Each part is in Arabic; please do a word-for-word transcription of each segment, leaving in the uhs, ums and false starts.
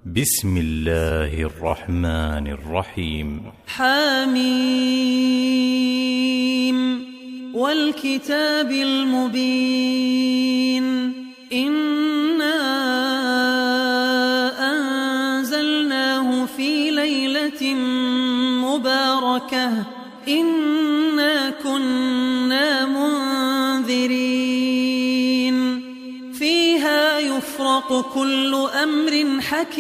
بسم الله الرحمن الرحيم. حميم والكتاب المبين إنا أنزلناه في ليلة مباركة إنا كنا منذرين فيها يفرق كل أمر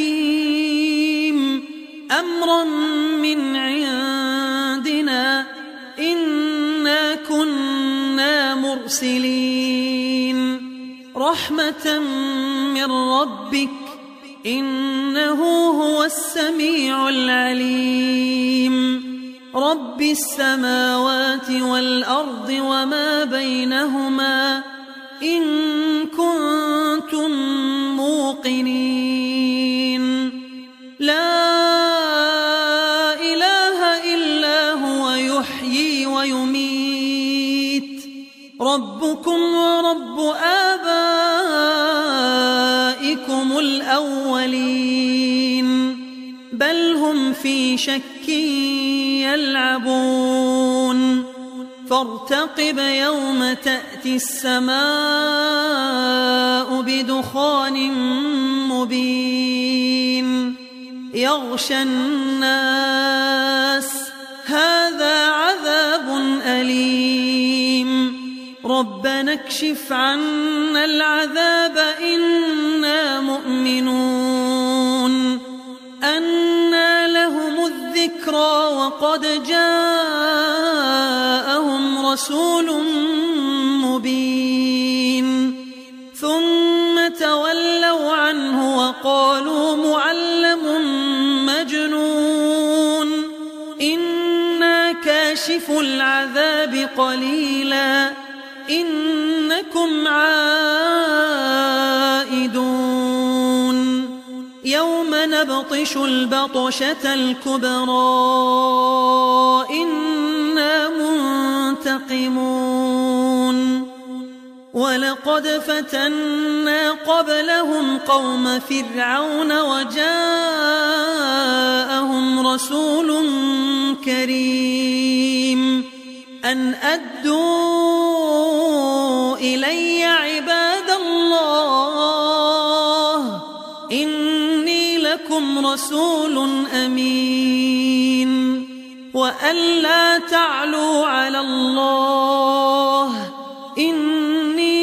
حكيم أمرا من عندنا إنا كنا مرسلين رحمة من ربك إنه هو السميع العليم رب السماوات والأرض وما بينهما إن كنتم موقنين لا إله إلا هو يحيي ويميت ربكم ورب آبائكم الأولين بل هم في شك يلعبون فارتقب يوم تأتي السماء بدخان مبين يغشى الناس هذا عذاب أليم ربنا اكشف عنا العذاب إنا مؤمنون أنى لهم الذكرى وقد جاءهم رسول مبين ثم تولوا عنه وقالوا معلم مجنون إنا كاشف العذاب قليلا إنكم عائدون يوم نبطش البطشة الكبرى إنا منتقمون ولقد فتنا قبلهم قوم فرعون وجاءهم رسول كريم أن أدوا إلي عباد الله إني لكم رسول أمين وأن لا تعلوا على الله إني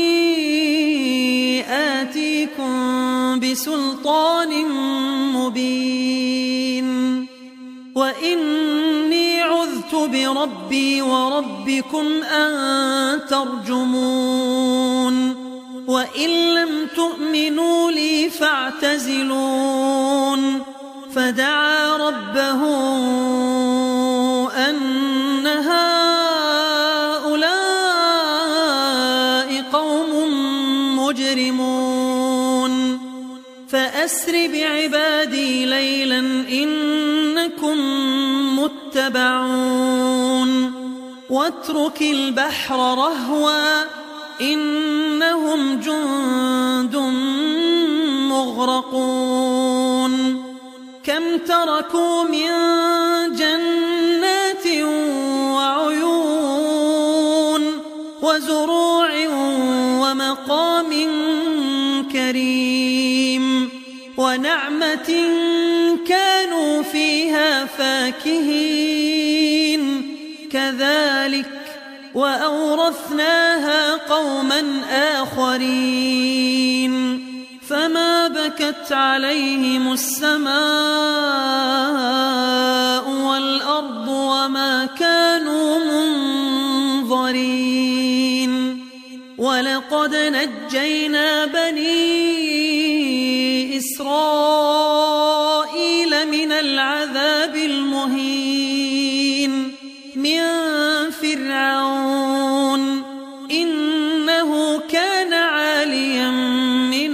آتيكم بسلطان مبين وإني عذت بربي وربكم أن ترجمون وإن لم تؤمنوا لي فاعتزلون فدعا ربه أن هؤلاء قوم مجرمون فأسر بعبادي ليلا إنكم متبعون واترك البحر رهوا إنهم جند مغرقون كم تركوا من جنات وعيون وزروع ومقام كريم ونعمة كانوا فيها فاكهين كذلك وأورثناها قوما آخرين فما بكت عليهم السماء والأرض وما كانوا منظرين ولقد نجينا بني إسرائيل من العذاب المهين من فرعون إنه كان عاليا من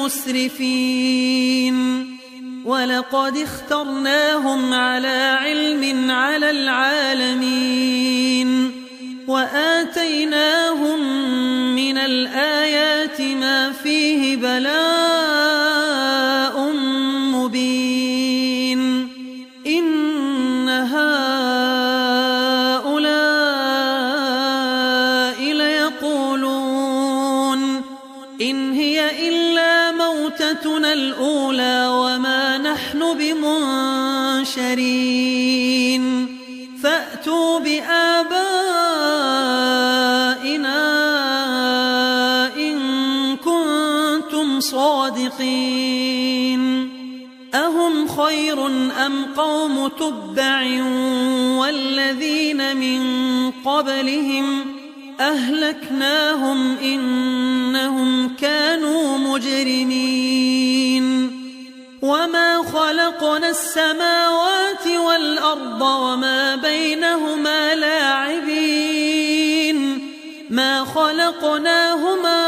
المسرفين ولقد اخترناهم على علم على العالمين وآتيناهم من الآيات ما فيه بلاء مبين موتتنا الأولى وما نحن بمنشرين فأتوا بآبائنا إن كنتم صادقين أهم خير أم قوم تبع والذين من قبلهم أهلكناهم إنهم كانوا مجرمين وما خلقنا السماوات والأرض وما بينهما لاعبين ما خلقناهما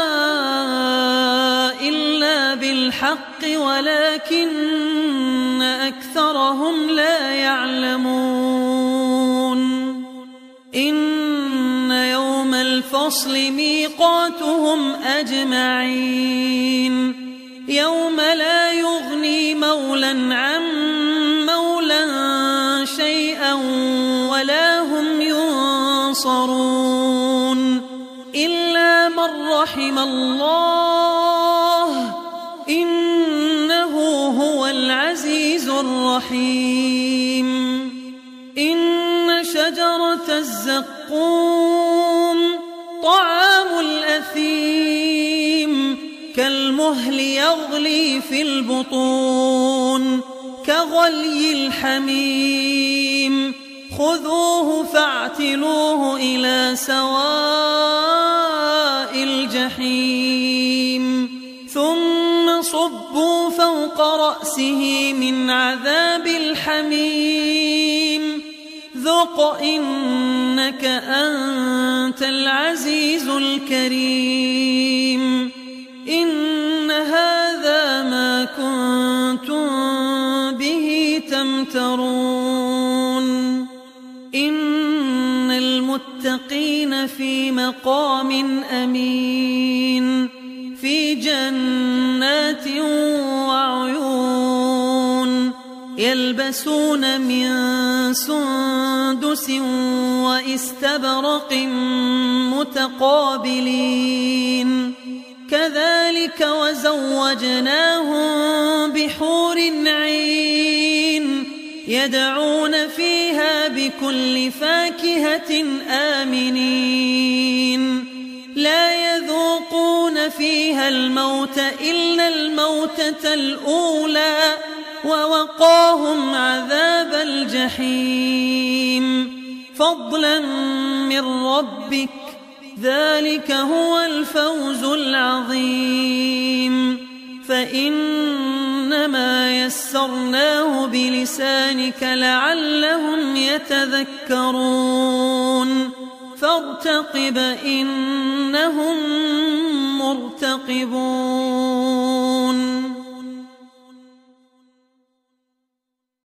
إلا بالحق ولكن أكثرهم لا يعلمون إن يوم الفصل ميقاتهم أجمعين يوم لا يغني مولى عن مولى شيئا ولا هم ينصرون إلا من رحم الله إنه هو العزيز الرحيم إن شجرة الزقوم طعام الأثيم كالمهل يغلي في البطون كغلي الحميم خذوه فاعتلوه إلى سواء الجحيم ثم صبوا فوق رأسه من عذاب الحميم ذق إنك أنت العزيز الكريم إن هذا ما كنتم به تمترون إن المتقين في مقام أمين في جنات وعيون يلبسون من سندس وإستبرق متقابلين كذلك وزوجناهم بحور عين يدعون فيها بكل فاكهة آمنين لا يذوقون فيها الموت إلا الموتة الأولى ووقاهم عذاب الجحيم فضلا من ربك ذلك هو الفوز العظيم فإنما يسرناه بلسانك لعلهم يتذكرون فارتقب إنهم مرتقبون